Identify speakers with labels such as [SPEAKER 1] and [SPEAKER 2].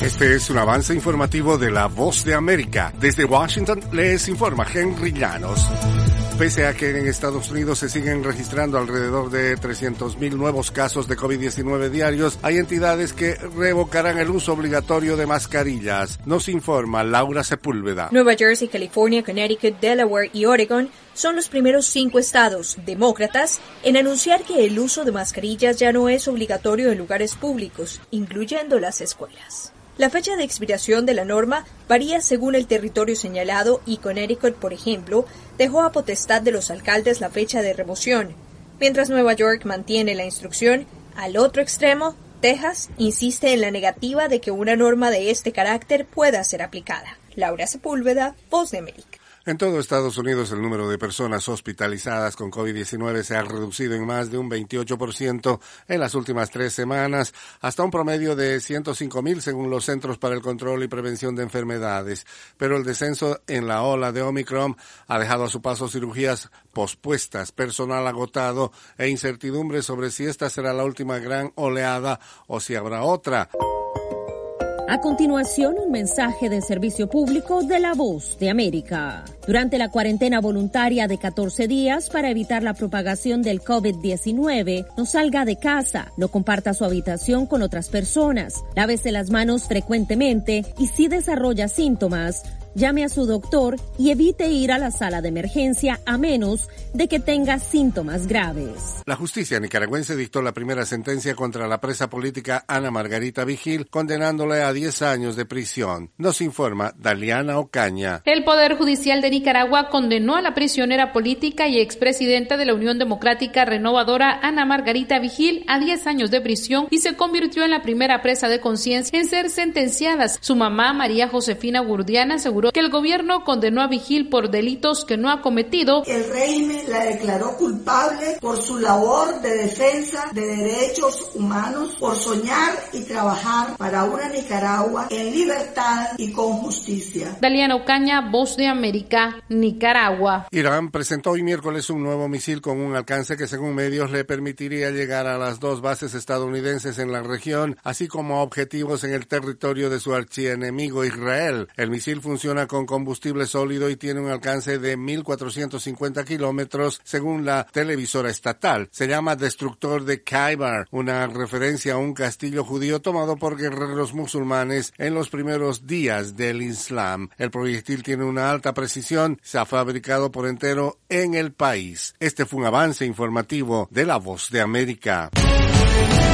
[SPEAKER 1] Este es un avance informativo de La Voz de América. Desde Washington les informa Henry Llanos. Pese a que en Estados Unidos se siguen registrando alrededor de 300,000 nuevos casos de COVID-19 diarios, hay entidades que revocarán el uso obligatorio de mascarillas. Nos informa Laura Sepúlveda.
[SPEAKER 2] Nueva Jersey, California, Connecticut, Delaware y Oregon son los primeros 5 estados demócratas en anunciar que el uso de mascarillas ya no es obligatorio en lugares públicos, incluyendo las escuelas. La fecha de expiración de la norma varía según el territorio señalado y Connecticut, por ejemplo, dejó a potestad de los alcaldes la fecha de remoción, mientras Nueva York mantiene la instrucción. Al otro extremo, Texas insiste en la negativa de que una norma de este carácter pueda ser aplicada. Laura Sepúlveda, Voz de América.
[SPEAKER 1] En todo Estados Unidos, el número de personas hospitalizadas con COVID-19 se ha reducido en más de un 28% en las últimas 3 semanas, hasta un promedio de 105,000 según los Centros para el Control y Prevención de Enfermedades. Pero el descenso en la ola de Omicron ha dejado a su paso cirugías pospuestas, personal agotado e incertidumbre sobre si esta será la última gran oleada o si habrá otra.
[SPEAKER 3] A continuación, un mensaje de servicio público de La Voz de América. Durante la cuarentena voluntaria de 14 días para evitar la propagación del COVID-19, no salga de casa, no comparta su habitación con otras personas, lávese las manos frecuentemente y si desarrolla síntomas, llame a su doctor y evite ir a la sala de emergencia a menos de que tenga síntomas graves.
[SPEAKER 1] La justicia nicaragüense dictó la primera sentencia contra la presa política Ana Margarita Vigil, condenándole a 10 años de prisión. Nos informa Daliana Ocaña.
[SPEAKER 4] El Poder Judicial de Nicaragua condenó a la prisionera política y expresidenta de la Unión Democrática Renovadora Ana Margarita Vigil a 10 años de prisión y se convirtió en la primera presa de conciencia en ser sentenciadas. Su mamá, María Josefina Gurdiana, aseguró que el gobierno condenó a Vigil por delitos que no ha cometido.
[SPEAKER 5] El régimen la declaró culpable por su labor de defensa de derechos humanos, por soñar y trabajar para una Nicaragua en libertad y con justicia.
[SPEAKER 4] Daliana Ocaña, Voz de América, Nicaragua.
[SPEAKER 1] Irán presentó hoy miércoles un nuevo misil con un alcance que según medios le permitiría llegar a las 2 bases estadounidenses en la región, así como a objetivos en el territorio de su archienemigo Israel. El misil funciona con combustible sólido y tiene un alcance de 1,450 kilómetros, según la televisora estatal. Se llama Destructor de Khaybar, una referencia a un castillo judío tomado por guerreros musulmanes en los primeros días del Islam. El proyectil tiene una alta precisión, se ha fabricado por entero en el país. Este fue un avance informativo de La Voz de América.